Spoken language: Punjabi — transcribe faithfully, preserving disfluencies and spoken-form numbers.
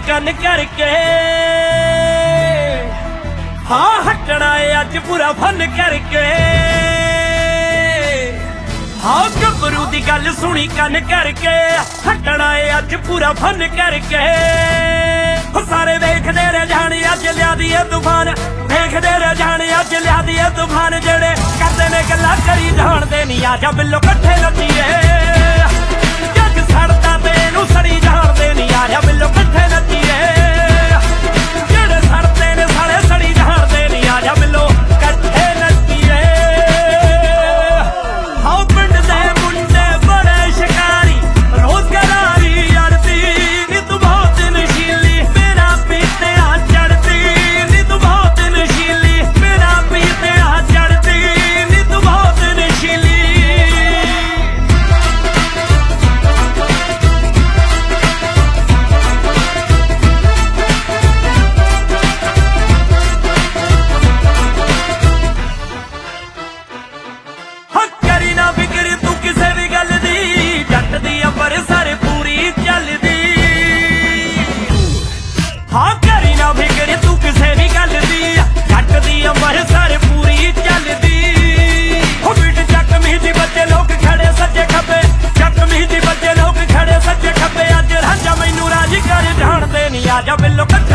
ਕੰਨ ਕਰਕੇ। ਹਾਂ ਹਟਣਾ ਏ ਅੱਜ ਪੂਰਾ ਫਨ ਕਰਕੇ। ਹਾਂ ਗੱਭਰੂ ਦੀ ਗੱਲ ਸੁਣੀ ਕੰਨ ਕਰਕੇ। ਹਟਣਾ ਏ ਅੱਜ ਪੂਰਾ ਫਨ ਕਰਕੇ। ਸਾਰੇ ਵੇਖਦੇ ਰਹਿ ਜਾਣ ਅੱਜ ਲਿਆ ਦੀ ਏ ਤੂਫਾਨ। ਵੇਖਦੇ ਰਹਿ ਜਾਣ ਅੱਜ ਲਿਆ ਦੀ ਏ ਤੂਫਾਨ। ਜਿਹੜੇ ਕਰਦੇ ਨੇ ਗੱਲਾਂ ਕਰੀ ਜਾਣਦੇ ਨਹੀਂ। ਆ ਜਾ ਬਿੱਲੋ ਇਕੱਠੇ ਨੱਚੀਏ। ਜੱਗ ਸੜਦਾ ਤੇ ਇਹਨੂੰ ਸੜੀ ਜਾਣਦੇ ਨਹੀਂ। ਆ ਜਾ ਬਿੱਲੋ ਇਕੱਠੇ ਨੱਚੀਏ। ਜਿਹੜੇ ਸੜਦੇ ਨੇ ਸਾਲੇ ਸੜੀ ਜਾਣਦੇ ਨਹੀਂ। ਆ ਜਾ ਬਿੱਲੋ ਇਕੱਠੇ ਨੱਚੀਏ। ਹਾਂ ਪਿੰਡ ਦੇ ਮੁੰਡੇ ਬੜੇ ਸ਼ਿਕਾਰੀ ਰੋਜ਼ ਕਰਾਰੀ ਅੜਦੀ ਨੀ ਤੂੰ ਬਹੁਤ ਨਸ਼ੀਲੀ। ਮੇਰਾ ਪੀਤਿਆ ਚੜਦੀ ਨੀ ਤੂੰ ਬਹੁਤ ਨਸ਼ੀਲੀ। ਮੇਰਾ ਪੀਤਿਆ ਚੜਦੀ ਨੀ ਤੂੰ ਬਹੁਤ ਨਸ਼ੀਲੀ। ਹਾਂ ਕਰੀ ਨਾ ਫਿਕਰ ਤੂੰ ਕਿਸੇ ਵੀ ਗੱਲ ਦੀ। ਜੱਟ ਦੀ ਅੰਬਰਸਰ ਪੂਰੀ ਚੱਲਦੀ। ਹਾਂ ਕਰੀ ਨਾ ਫਿਕਰ ਤੂੰ ਕਿਸੇ ਵੀ ਗੱਲ ਦੀ। ਜੱਟ ਦੀ ਅੰਬਰਸਰ ਪੂਰੀ ਚੱਲਦੀ। ਹੋ ਬਿਟ ਚੱਕਮੀ ਦੀ ਬੱਚੇ ਲੋਕ ਖੜੇ ਸੱਜੇ ਖੱਬੇ। ਚੱਕਮੀ ਦੀ ਬੱਚੇ ਲੋਕ ਖੜੇ ਸੱਜੇ ਖੱਬੇ। ਅੱਜ ਰਾਂਝਾ ਮੈਨੂੰ ਰਾਜ ਕਰ ਜਾਣਦੇ ਨਹੀਂ। ਆ ਜਾ ਬਿੱਲੋ